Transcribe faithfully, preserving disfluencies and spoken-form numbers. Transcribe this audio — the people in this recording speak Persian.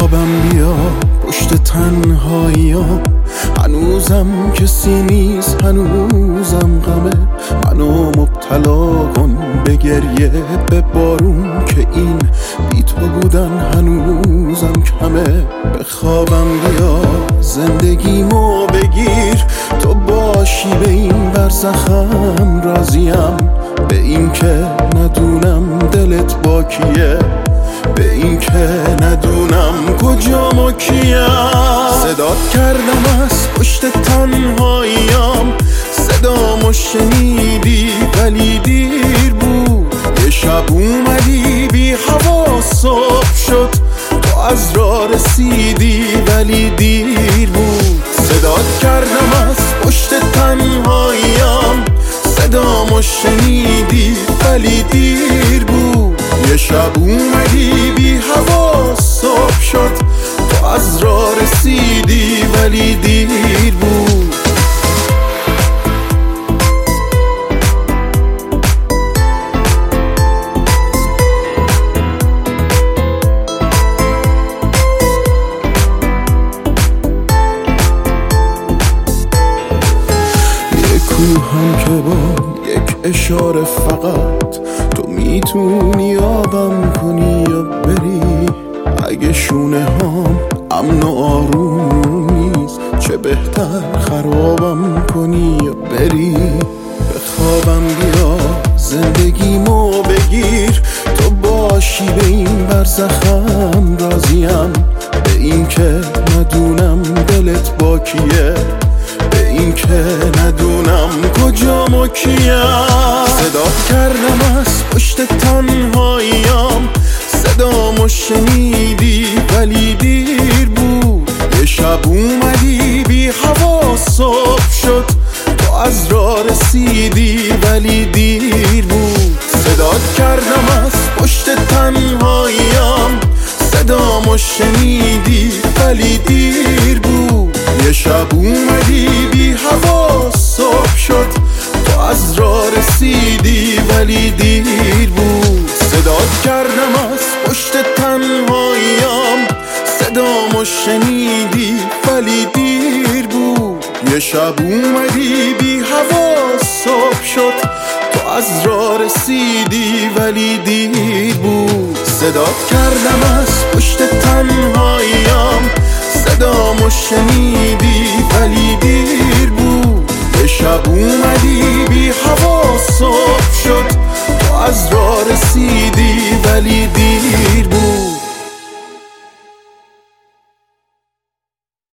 خوابم بیا پشت تنهاییام، هنوزم کسی نیست، هنوزم غمه. منو مبتلا کن به گریه به بارون، که این بی تو بودن هنوزم کمه. به خوابم بیا زندگیمو بگیر، تو باشی به این برزخم راضیم. به این که ندونم دلت با کیه، به این که ندونم کجام و کیم. صدات کردم از پشت تنهاییام، صدامو شنیدی ولی دیر بود. یه شب اومدی بی هوا صبح شد، تو از راه رسیدی ولی دیر بود. صدات کردم از پشت تنهاییام، صدامو شنیدی ولی دیر بود. یه شب اومدی بی هوا صبح شد، تو از راه رسیدی ولی دیر بود. کوهم که با یک اشاره فقط تو میتونی آبم کنی یا بری. اگه شونه هام امن و آروم نیست، چه بهتر خرابم کنی یا بری. به خوابم بیا زندگیمو بگیر، تو باشی به این برزخم راضیم. به این که ندونم دلت با کیه، به این که ندونم کجام و کیم. صدات کردم از پشت تنهاییام، صدامو شنیدی ولی دیر بود. یه شب اومدی بی هوا صبح شد، تو از راه رسیدی ولی دیر بود. صدات کردم از پشت تنهاییام، صدامو شنیدی ولی دیر بود. یه شب اومدی بی هوا صبح شد، تو از راه رسیدی ولی دیر بود. صدات کردم از پشت تنهاییام، صدامو شنیدی ولی دیر بود. یه شب اومدی بی هوا صبح شد، تو از راه رسیدی ولی دیر بود. صدات کردم از پشت تنهاییام، صدامو شنیدی ولی دیر بود. یه شب اومدی بی هوا صبح شد، تو از راه رسیدی ولی دیر